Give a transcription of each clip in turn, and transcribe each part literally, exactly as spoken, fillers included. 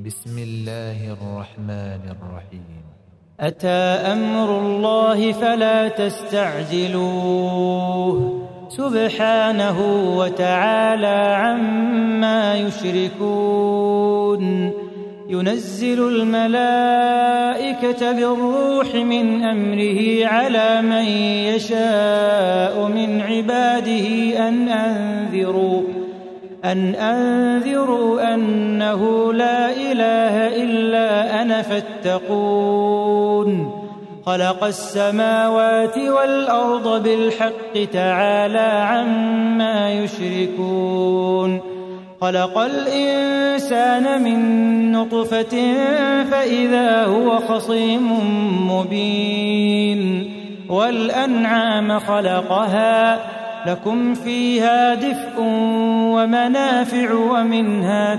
بسم الله الرحمن الرحيم. أتى أمر الله فلا تستعجلوه سبحانه وتعالى عما يشركون. ينزل الملائكة بالروح من أمره على من يشاء من عباده أن أنذروا أن أنذروا أنه لا إله إلا أنا فاتقون. خلق السماوات والأرض بالحق تعالى عما يشركون. خلق الإنسان من نطفة فإذا هو خصيم مبين. والأنعام خلقها لكم فيها دفء ومنافع ومنها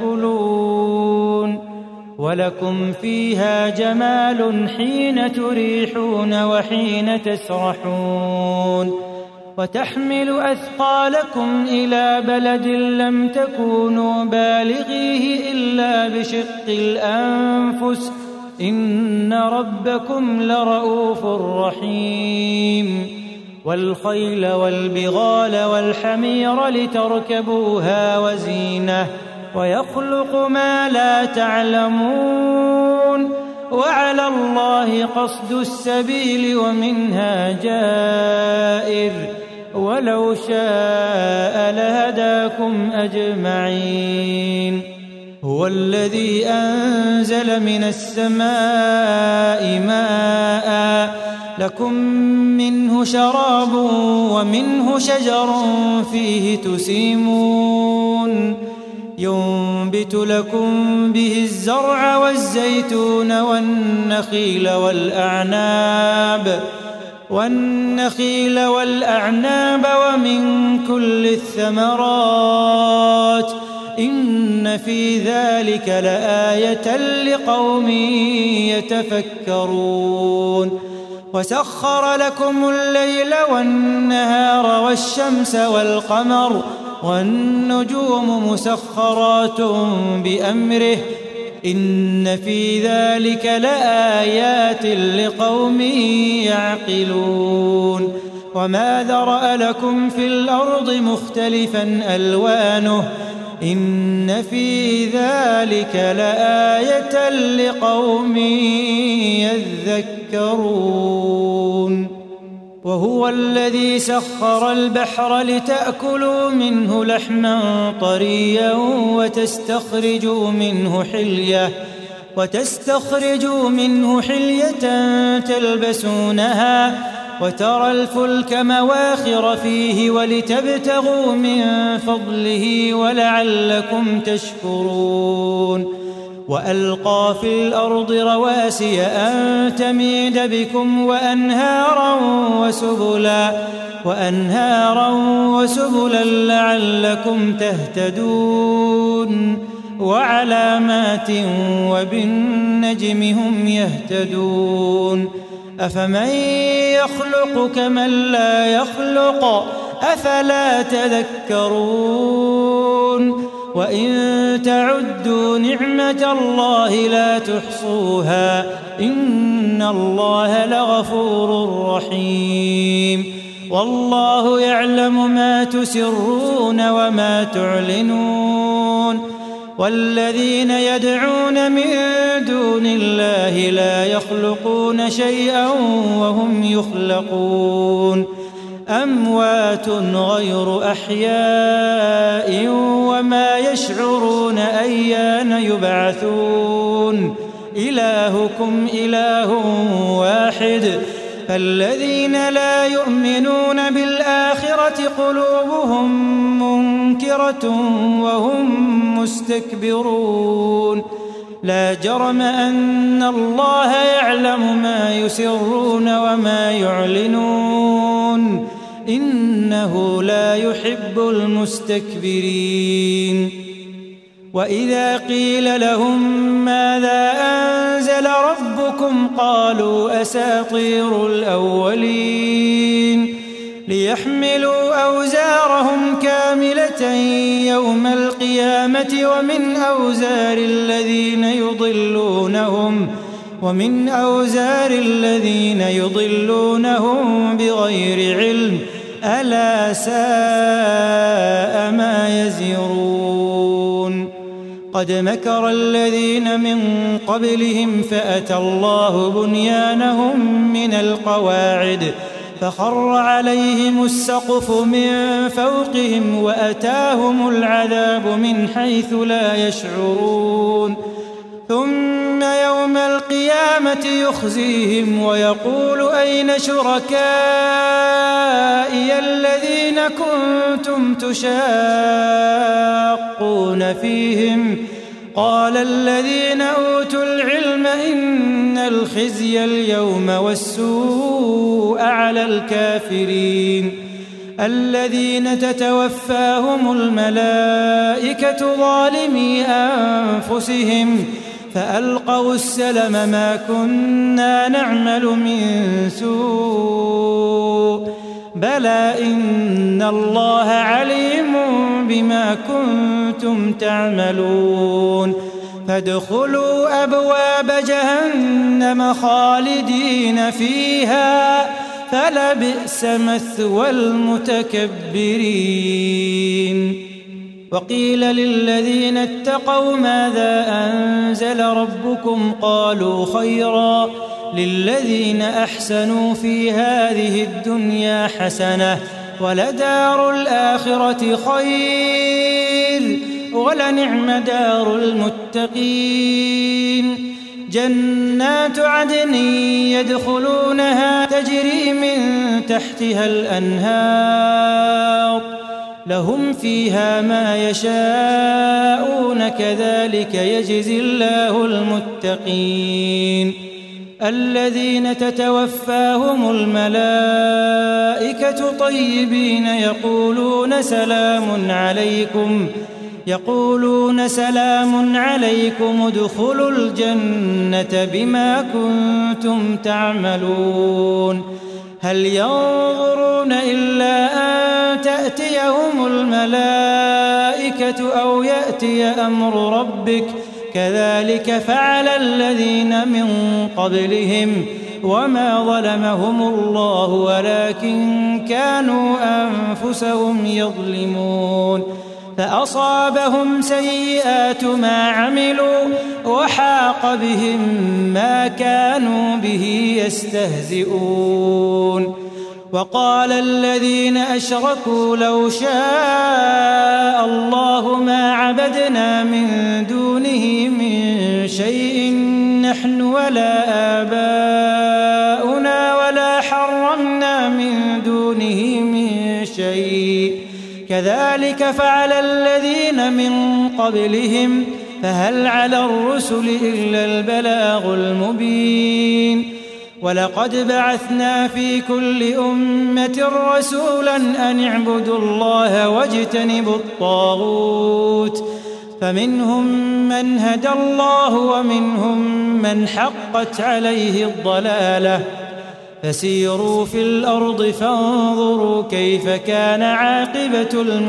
تأكلون. ولكم فيها جمال حين تريحون وحين تسرحون. وتحمل أثقالكم إلى بلد لم تكونوا بالغيه إلا بشق الأنفس إن ربكم لرؤوف رحيم. والخيل والبغال والحمير لتركبوها وزينة ويخلق ما لا تعلمون. وعلى الله قصد السبيل ومنها جائر ولو شاء لهداكم أجمعين. هو الذي أنزل من السماء ماء لكم منه شراب ومنه شجر فيه تسيمون. ينبت لكم به الزرع والزيتون والنخيل والأعناب والنخيل والأعناب ومن كل الثمرات إن في ذلك لآية لقوم يتفكرون. وسخر لكم الليل والنهار والشمس والقمر والنجوم مسخرات بأمره إن في ذلك لآيات لقوم يعقلون. وما ذرأ لكم في الأرض مختلفا ألوانه إن في ذلك لآية لقوم يذكرون. وهو الذي سخر البحر لتأكلوا منه لحما طريا وتستخرجوا منه حلية وتستخرجوا منه حلية تلبسونها وترى الفلك مواخر فيه ولتبتغوا من فضله ولعلكم تشكرون. وألقى في الأرض رواسي أن تميد بكم وأنهارا وسبلا وأنهارا وسبلا لعلكم تهتدون. وعلامات وبالنجم هم يهتدون. أفمن يخلق كمن لا يخلق أفلا تذكرون. وإن تعدوا نعمة الله لا تحصوها إن الله لغفور رحيم. والله يعلم ما تسرون وما تعلنون. والذين يدعون من دون الله لا يخلقون شيئا وهم يخلقون. أموات غير أحياء وما يشعرون أيان يبعثون. إلهكم إله واحد فالذين لا يؤمنون بالآخرة قلوبهم منكرة وهم مستكبرون. لا جرم أن الله يعلم ما يسرون وما يعلنون إنه لا يحب المستكبرين. وإذا قيل لهم ماذا أنزل ربكم قالوا أساطير الأولين. ليحملوا أوزارهم كاملة يوم القيامة ومن أوزار الذين يضلونهم ومن أوزار الذين يضلونهم بغير علم ألا ساء ما يزرون قد مكر الذين من قبلهم فأتى الله بنيانهم من القواعد فخر عليهم السقف من فوقهم وأتاهم العذاب من حيث لا يشعرون ثم يوم القيامة يخزيهم ويقول أين شركائي الذين كنتم تشاقون فيهم قال الذين أوتوا العلم إن الخزي اليوم والسوء على الكافرين الذين تتوفاهم الملائكة ظالمي أنفسهم فألقوا السلم ما كنا نعمل من سوء بلى إن الله عليم بما كنتم تعملون فادخلوا أبواب جهنم خالدين فيها فلبئس مثوى المتكبرين وقيل للذين اتقوا ماذا أنزل ربكم قالوا خيرا للذين أحسنوا في هذه الدنيا حسنة ولدار الآخرة خير ولنعم دار المتقين جنات عدن يدخلونها تجري من تحتها الأنهار لهم فيها ما يشاءون كذلك يجزي الله المتقين الذين تتوفاهم الملائكة طيبين يقولون سلام عليكم يقولون سلام عليكم ادخلوا الجنة بما كنتم تعملون هل ينظرون إلا أن تأتيهم الملائكة أو يأتي أمر ربك كذلك فعل الذين من قبلهم وما ظلمهم الله ولكن كانوا أنفسهم يظلمون فأصابهم سيئات ما عملوا وحاق بهم ما كانوا به يستهزئون وقال الذين أشركوا لو شاء الله ما عبدنا من دونه من شيء نحن ولا آباؤنا ولا حرمنا من دونه من شيء كذلك فعل الذين من قبلهم فهل على الرسل إلا البلاغ المبين ولقد بعثنا في كل أمة رسولا أن اعبدوا الله واجتنبوا الطاغوت فمنهم من هدى الله ومنهم من حقت عليه الضلالة فسيروا في الأرض فانظروا كيف كان عاقبة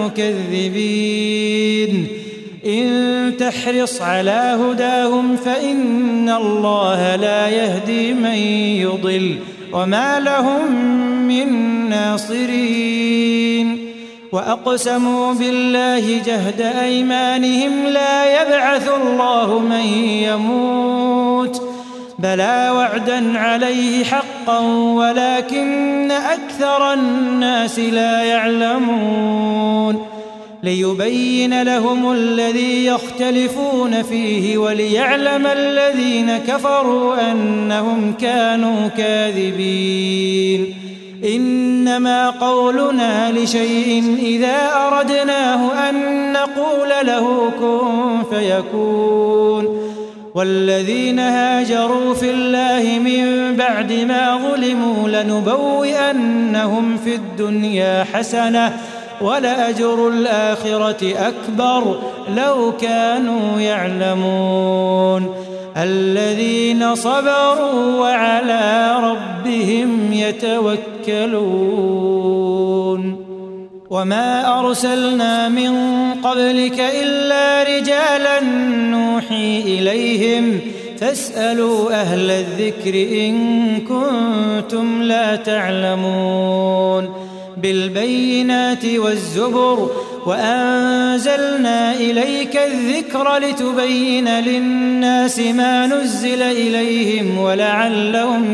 المكذبين إن تحرص على هداهم فإن الله لا يهدي من يضل وما لهم من ناصرين وأقسموا بالله جهد أيمانهم لا يبعث الله من يموت بلى وعدا عليه حقا ولكن أكثر الناس لا يعلمون ليبين لهم الذي يختلفون فيه وليعلم الذين كفروا أنهم كانوا كاذبين إنما قولنا لشيء إذا أردناه أن نقول له كن فيكون والذين هاجروا في الله من بعد ما ظلموا لنبوئنهم في الدنيا حسنة ولأجر الآخرة أكبر لو كانوا يعلمون الذين صبروا وعلى ربهم يتوكلون وما أرسلنا من قبلك إلا رجالا نوحي إليهم فاسألوا أهل الذكر إن كنتم لا تعلمون بالبينات والزبر وأنزلنا إليك الذكر لتبين للناس ما نزل إليهم ولعلهم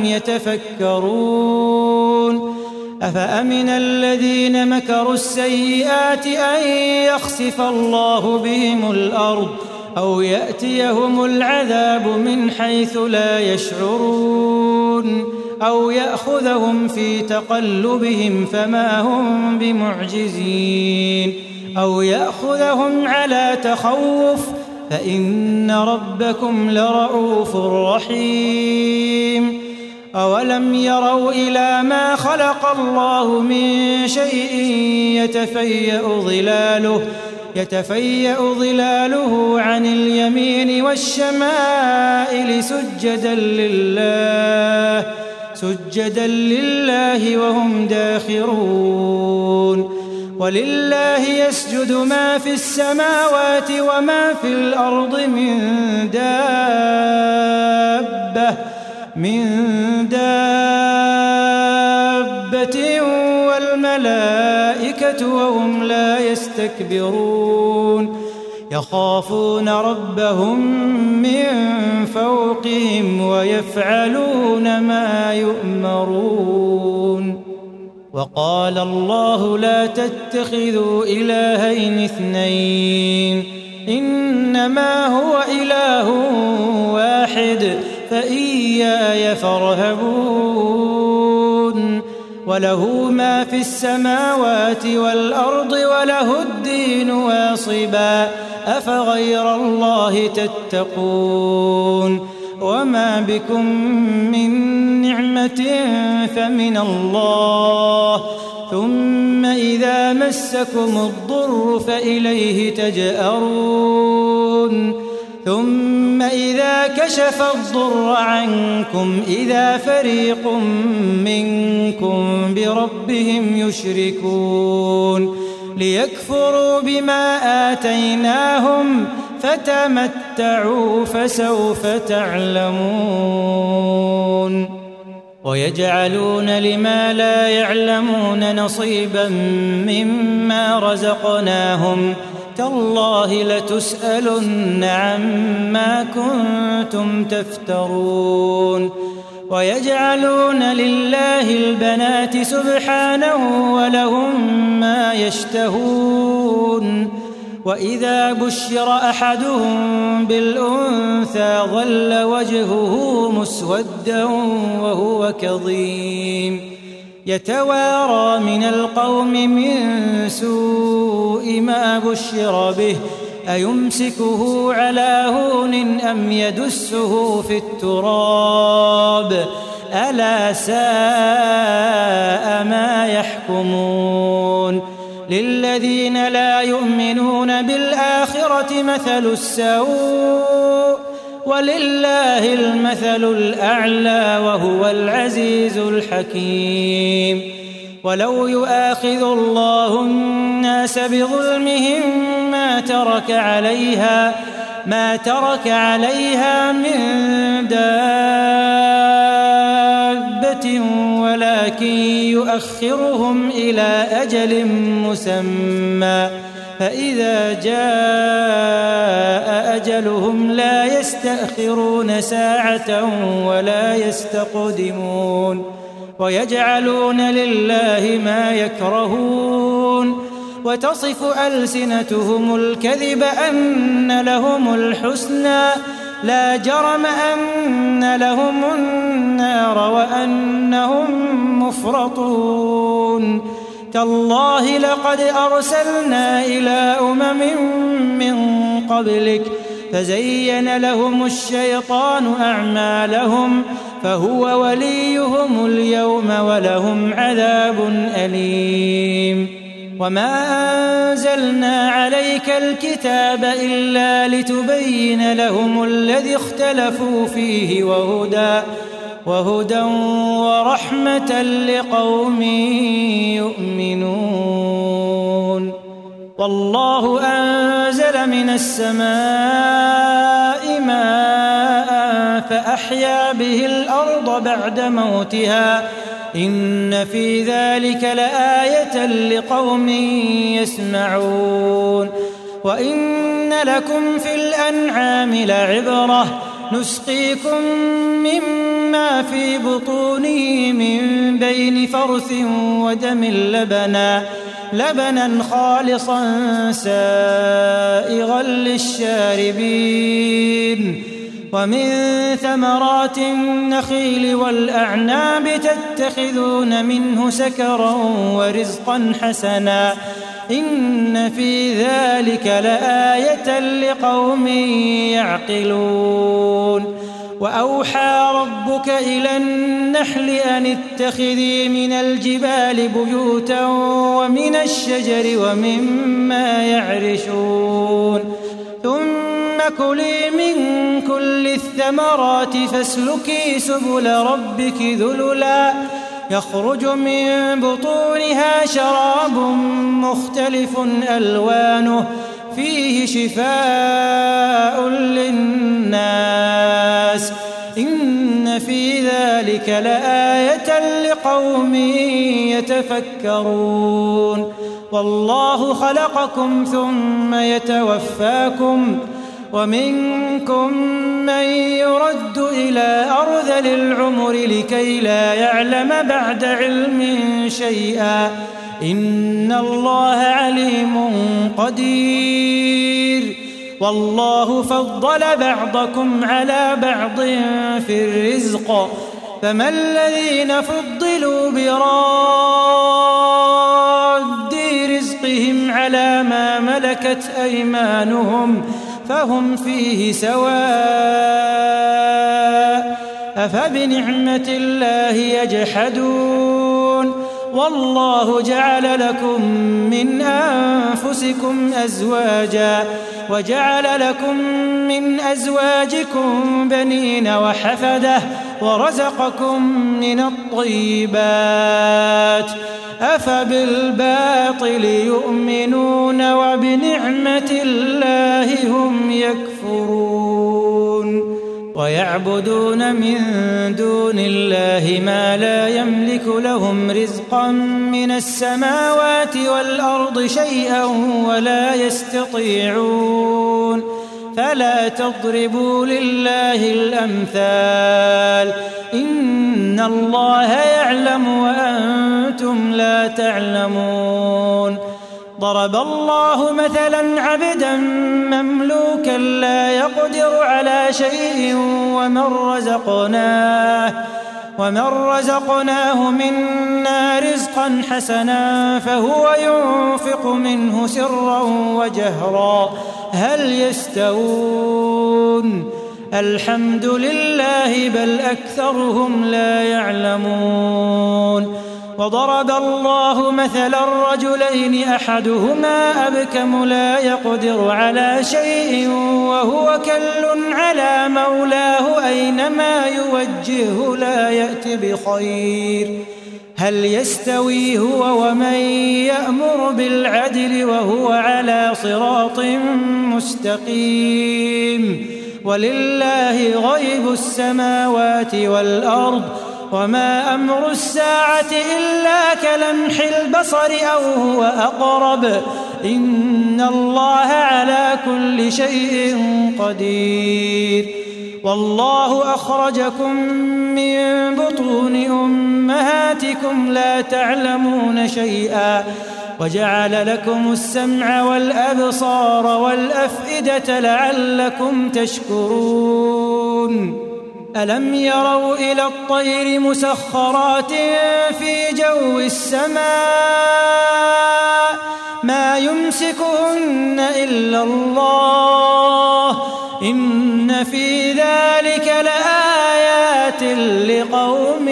يتفكرون أفأمن الذين مكروا السيئات أن يخسف الله بهم الأرض أو يأتيهم العذاب من حيث لا يشعرون أو يأخذهم في تقلبهم فما هم بمعجزين أو يأخذهم على تخوف فإن ربكم لرؤوف رحيم أولم يروا إلى ما خلق الله من شيء يتفيأ ظلاله يتفيأ ظلاله عن اليمين والشمائل سجدا لله سجدا لله وهم داخرون ولله يسجد ما في السماوات وما في الأرض من دابة من دابة والملائكة وهم لا يستكبرون يخافون ربهم من فوقهم ويفعلون ما يؤمرون وقال الله لا تتخذوا إلهين اثنين إنما هو إله واحد فإياي فارهبون وله ما في السماوات والأرض وله الدين واصبا أفغير الله تتقون وما بكم من نعمة فمن الله ثم إذا مسكم الضر فإليه تجأرون ثم إذا كشف الضر عنكم إذا فريق منكم بربهم يشركون ليكفروا بما آتيناهم فتمتعوا فسوف تعلمون ويجعلون لما لا يعلمون نصيبا مما رزقناهم تالله لتسألن عما كنتم تفترون ويجعلون لله البنات سبحانه ولهم ما يشتهون وإذا بشر أحدهم بالأنثى ظل وجهه مسودا وهو كظيم يتوارى من القوم من سوء ما بشر به أيمسكه على هون أم يدسه في التراب ألا ساء ما يحكمون للذين لا يؤمنون بالآخرة مثل السوء ولله المثل الأعلى وهو العزيز الحكيم ولو يؤاخذ الله الناس بظلمهم ما ترك عليها ما ترك عليها من دابة ولكن يؤخرهم إلى أجل مسمى فإذا جاء أجلهم لا يستأخرون ساعة ولا يستقدمون ويجعلون لله ما يكرهون وتصف ألسنتهم الكذب أن لهم الحسنى لا جرم أن لهم النار وأنهم مفرطون تالله لقد أرسلنا إلى أمم من قبلك فزين لهم الشيطان أعمالهم فهو وليهم اليوم ولهم عذاب أليم وما أنزلنا عليك الكتاب إلا لتبين لهم الذي اختلفوا فيه وهدى وهدى ورحمة لقوم يؤمنون والله أنزل من السماء ماء فأحيا به الأرض بعد موتها إن في ذلك لآية لقوم يسمعون وإن لكم في الأنعام لعبرة نسقيكم مما في بطونه من بين فرث ودم لبنا لبنا خالصا سائغا للشاربين ومن ثمرات النخيل والأعناب تتخذون منه سكرا ورزقا حسنا إن في ذلك لآية لقوم يعقلون وأوحى ربك إلى النحل أن اتخذي من الجبال بيوتا ومن الشجر ومما يعرشون ثم كلي من كل الثمرات فاسلكي سبل ربك ذللا يخرج من بطونها شراب مختلف ألوانه فيه شفاء للناس إن في ذلك لآية لقوم يتفكرون والله خلقكم ثم يتوفاكم ومنكم من يرد إلى أرذل العمر لكي لا يعلم بعد علم شيئا إن الله عليم قدير والله فضل بعضكم على بعض في الرزق فما الذين فضلوا براد رزقهم على ما ملكت أيمانهم فهم فيه سواء أفبنعمة الله يجحدون والله جعل لكم من أنفسكم أزواجا وجعل لكم من أزواجكم بنين وحفدة ورزقكم من الطيبات أفبالباطل يؤمنون وبنعمة الله هم يكفرون ويعبدون من دون الله ما لا يملك لهم رزقا من السماوات والأرض شيئا ولا يستطيعون فلا تضربوا لله الأمثال إن الله يعلم وأنتم لا تعلمون ضرب الله مثلا عبدا مملوكا لا يقدر على شيء ومن رزقناه ومن رزقناه منا رزقا حسنا فهو ينفق منه سرا وجهرا هل يستوون الحمد لله بل أكثرهم لا يعلمون وضرب الله مثلا رجلين أحدهما أبكم لا يقدر على شيء وهو كل على مولاه أينما يوجهه لا يأت بخير هل يستوي هو ومن يأمر بالعدل وهو على صراط مستقيم ولله غيب السماوات والأرض وما أمر الساعة إلا كلمح البصر أو هو أقرب إن الله على كل شيء قدير والله أخرجكم من بطون أمهاتكم لا تعلمون شيئا وجعل لكم السمع والأبصار والأفئدة لعلكم تشكرون ألم يروا إلى الطير مسخرات في جو السماء ما يمسكهن إلا الله إن في ذلك لآيات لقوم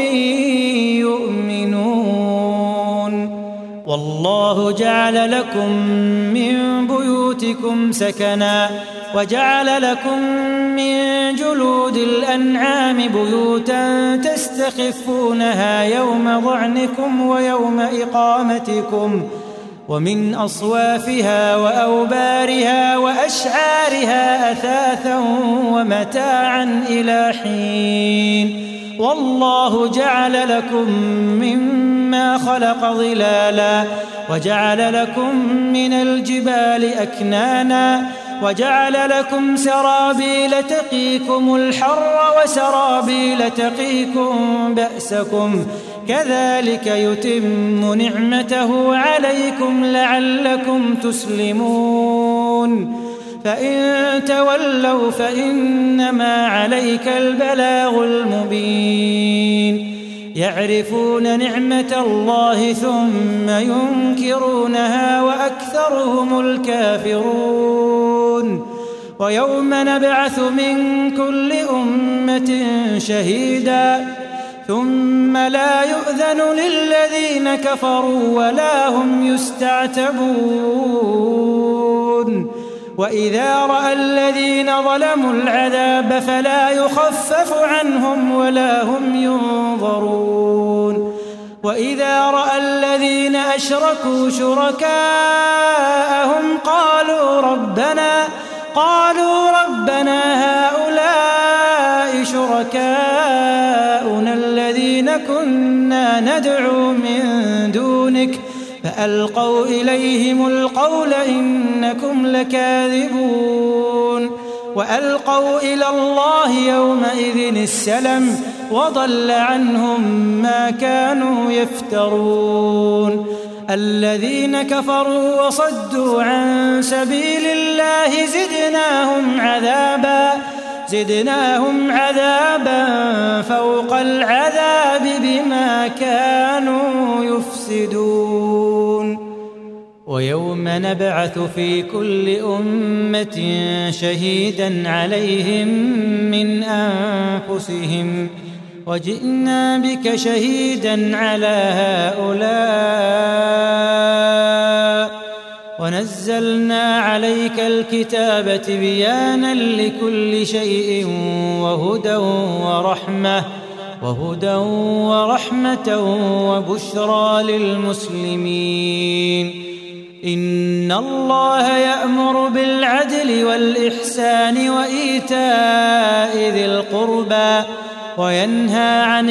يؤمنون والله جعل لكم من بيوتكم سكنا وجعل لكم من جلود الأنعام بيوتا تستخفونها يوم ظعنكم ويوم إقامتكم ومن أصوافها وأوبارها وأشعارها أثاثا ومتاعا إلى حين. والله جعل لكم مما خلق ظلالا وجعل لكم من الجبال أكنانا وجعل لكم سرابيل تقيكم الحر وسرابيل تقيكم بأسكم كذلك يتم نعمته عليكم لعلكم تسلمون. فإن تولوا فإنما عليك البلاغ المبين. يعرفون نعمة الله ثم ينكرونها وأكثرهم الكافرون. ويوم نبعث من كل أمة شهيدا ثم لا يؤذن للذين كفروا ولا هم يستعتبون. وإذا رأى الذين ظلموا العذاب فلا يخفف عنهم ولا هم ينظرون. وإذا رأى الذين أشركوا شركاءهم قالوا ربنا قالوا ربنا هؤلاء شركاؤنا الذين كنا ندعو من دونك فألقوا إليهم القول إنكم لكاذبون. وألقوا إلى الله يومئذ السلم وضل عنهم ما كانوا يفترون. الذين كفروا وصدوا عن سبيل الله زدناهم عذابا زدناهم عذابا فوق العذاب بما كانوا يفسدون. ويوم نبعث في كل أمة شهيدا عليهم من أنفسهم وجئنا بك شهيدا على هؤلاء ونزلنا عليك الكتاب تبيانا لكل شيء وهدى ورحمة وهدى ورحمة وبشرى للمسلمين. إن الله يأمر بالعدل والإحسان وإيتاء ذي القربى وينهى عن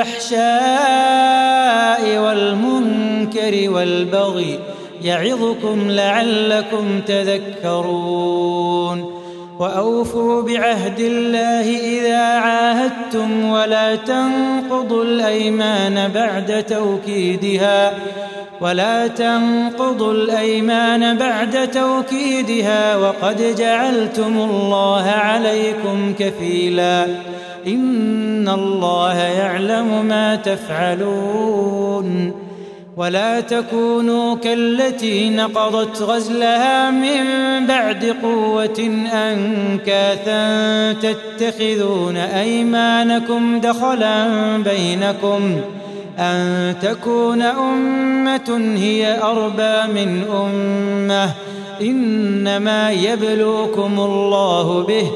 الفحشاء والمنكر والبغي يعظكم لعلكم تذكرون. وأوفوا بعهد الله إذا عاهدتم ولا تنقضوا الأيمان بعد توكيدها ولا تنقضوا الأيمان بعد توكيدها وقد جعلتم الله عليكم كفيلا إن الله يعلم ما تفعلون. ولا تكونوا كالتي نقضت غزلها من بعد قوة أنكاثا تتخذون أيمانكم دخلا بينكم أن تكون أمة هي أربى من أمة إنما يبلوكم الله به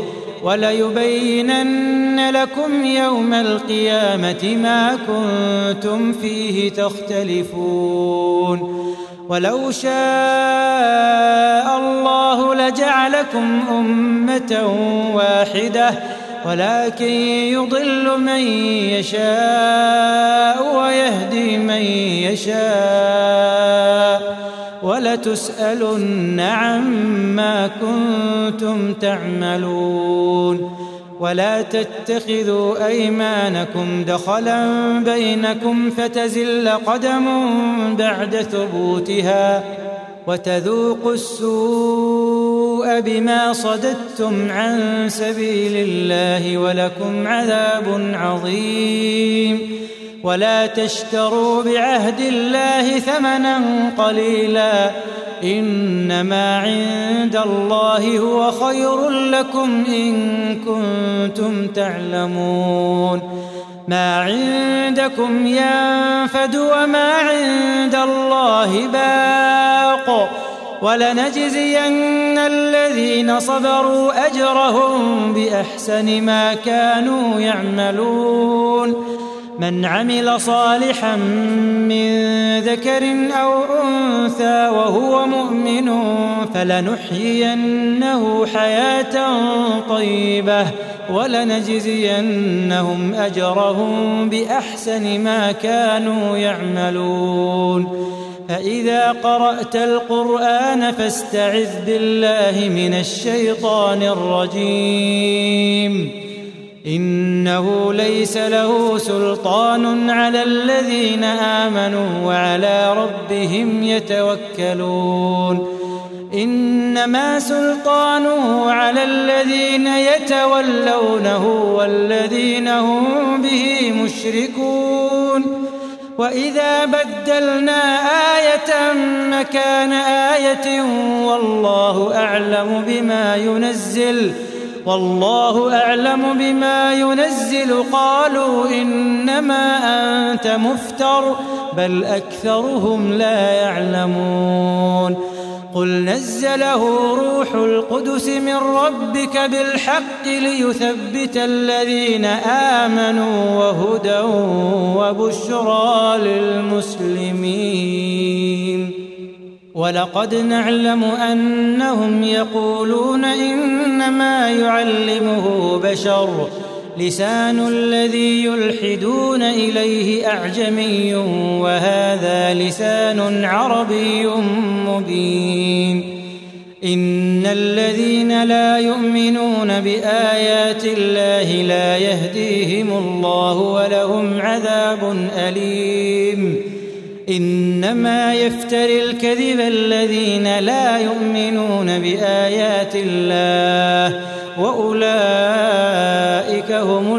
وليبينن لكم يوم القيامة ما كنتم فيه تختلفون. ولو شاء الله لجعلكم أمة واحدة ولكن يضل من يشاء ويهدي من يشاء ولتسألن عما كنتم تعملون. ولا تتخذوا أيمانكم دخلا بينكم فتزل قدم بعد ثبوتها وتذوقوا السوء بما صددتم عن سبيل الله ولكم عذاب عظيم. ولا تشتروا بعهد الله ثمنا قليلا إنما عند الله هو خير لكم إن كنتم تعلمون. ما عندكم ينفد وما عند الله باق ولنجزين الذين صبروا أجرهم بأحسن ما كانوا يعملون. من عمل صالحا من ذكر أو أنثى وهو مؤمن فلنحيينه حياة طيبة ولنجزينهم أجرهم بأحسن ما كانوا يعملون. فإذا قرأت القرآن فاستعذ بالله من الشيطان الرجيم. إنه ليس له سلطان على الذين آمنوا وعلى ربهم يتوكلون. إنما سلطانه على الذين يتولونه والذين هم به مشركون. وإذا بدلنا آية مكان آية والله أعلم بما ينزل والله أعلم بما ينزل قالوا إنما أنت مفتر بل أكثرهم لا يعلمون. قل نزله روح القدس من ربك بالحق ليثبت الذين آمنوا وهدى وبشرى للمسلمين. ولقد نعلم أنهم يقولون إنما يعلمه بشر لسان الذي يلحدون إليه أعجمي وهذا لسان عربي مبين. إن الذين لا يؤمنون بآيات الله لا يهديهم الله ولهم عذاب أليم. إنما يفتري الكذب الذين لا يؤمنون بآيات الله وأولئك هم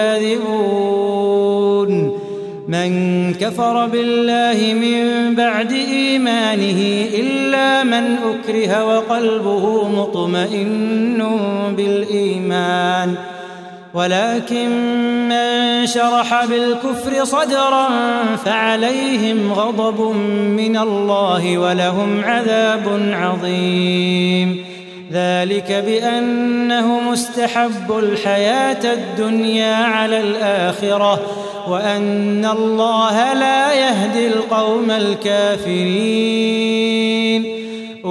الكاذبون. من كفر بالله من بعد إيمانه إلا من أكره وقلبه مطمئن بالإيمان ولكن من شرح بالكفر صدرا فعليهم غضب من الله ولهم عذاب عظيم. ذلك بأنه مستحب الحياة الدنيا على الآخرة وأن الله لا يهدي القوم الكافرين.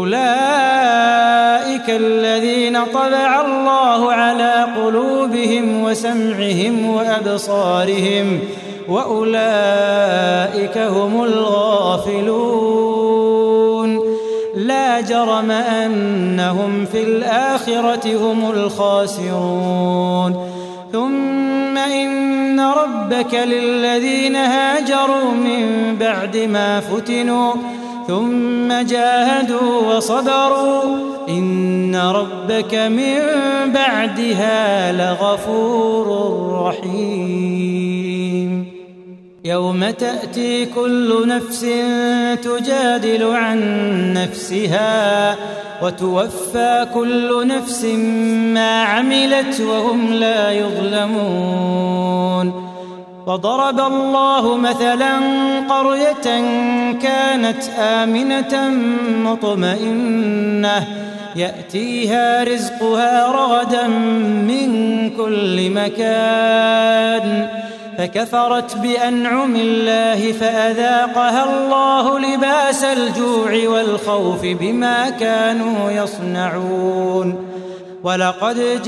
أولئك الذين طبع الله على قلوبهم وسمعهم وأبصارهم وأولئك هم الغافلون. لا جرم أنهم في الآخرة هم الخاسرون. ثم إن ربك للذين هاجروا من بعد ما فتنوا ثم جاهدوا وصبروا إن ربك من بعدها لغفور رحيم. يوم تأتي كل نفس تجادل عن نفسها وتوفى كل نفس ما عملت وهم لا يظلمون. وضرب الله مثلا قرية كانت آمنة مطمئنة يأتيها رزقها رغدا من كل مكان فكفرت بأنعم الله فأذاقها الله لباس الجوع والخوف بما كانوا يصنعون. ولقد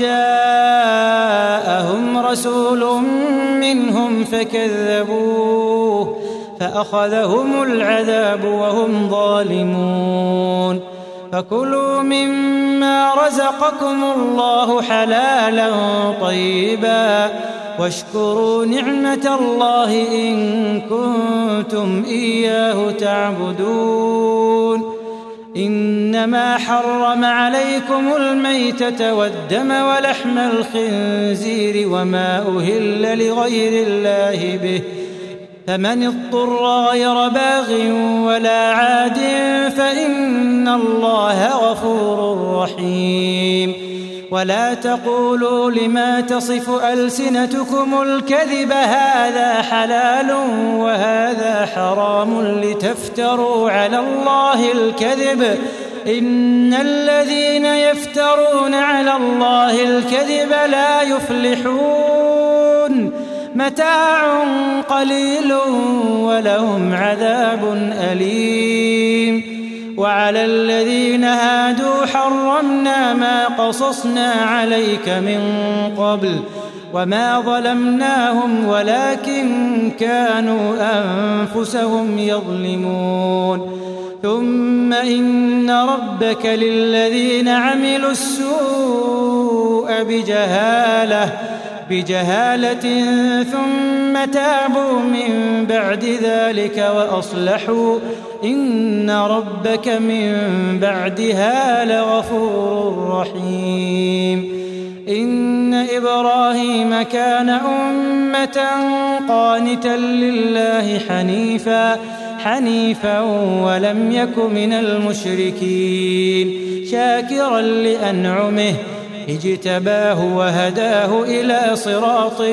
جاءهم رسول منهم فكذبوه فأخذهم العذاب وهم ظالمون. فكلوا مما رزقكم الله حلالا طيبا واشكروا نعمة الله إن كنتم إياه تعبدون. إنما حرم عليكم الميتة والدم ولحم الخنزير وما أهل لغير الله به فمن اضطر غير باغ ولا عاد فإن الله غفور رحيم. ولا تقولوا لما تصف ألسنتكم الكذب هذا حلال وهذا حرام لتفتروا على الله الكذب إن الذين يفترون على الله الكذب لا يفلحون. متاع قليل ولهم عذاب أليم. وعلى الذين هادوا حرمنا ما قصصنا عليك من قبل وما ظلمناهم ولكن كانوا أنفسهم يظلمون. ثم إن ربك للذين عملوا السوء بجهالة بجهالة ثم تابوا من بعد ذلك وأصلحوا إن ربك من بعدها لغفور رحيم. إن إبراهيم كان أمة قانتا لله حنيفا حنيفا ولم يك من المشركين شاكرا لأنعمه اجتباه وهداه إلى صراط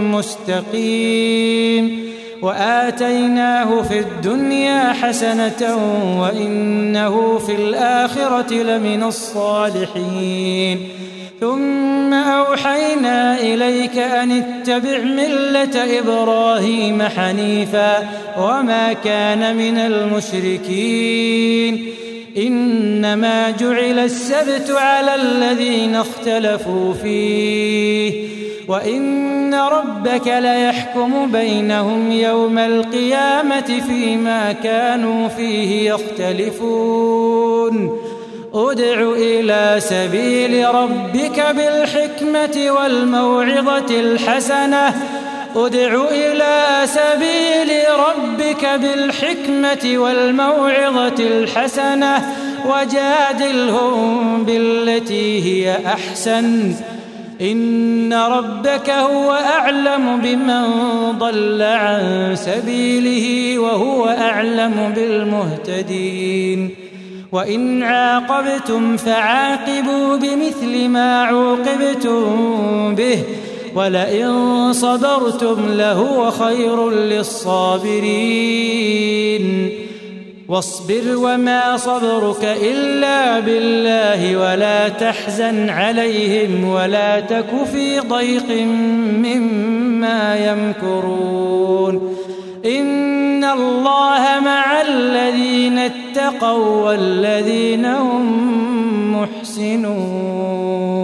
مستقيم. وآتيناه في الدنيا حسنة وإنه في الآخرة لمن الصالحين. ثم أوحينا إليك أن اتبع ملة إبراهيم حنيفا وما كان من المشركين. إنما جعل السبت على الذين اختلفوا فيه وإن ربك ليحكم بينهم يوم القيامة فيما كانوا فيه يختلفون. ادع إلى سبيل ربك بالحكمة والموعظة الحسنة ادع إلى سبيل ربك بالحكمة والموعظة الحسنة وجادلهم بالتي هي أحسن إن ربك هو أعلم بمن ضل عن سبيله وهو أعلم بالمهتدين. وإن عاقبتم فعاقبوا بمثل ما عوقبتم به ولئن صبرتم لهو خير للصابرين. واصبر وما صبرك إلا بالله ولا تحزن عليهم ولا تك في ضيق مما يمكرون. إن الله مع الذين اتقوا والذين هم محسنون.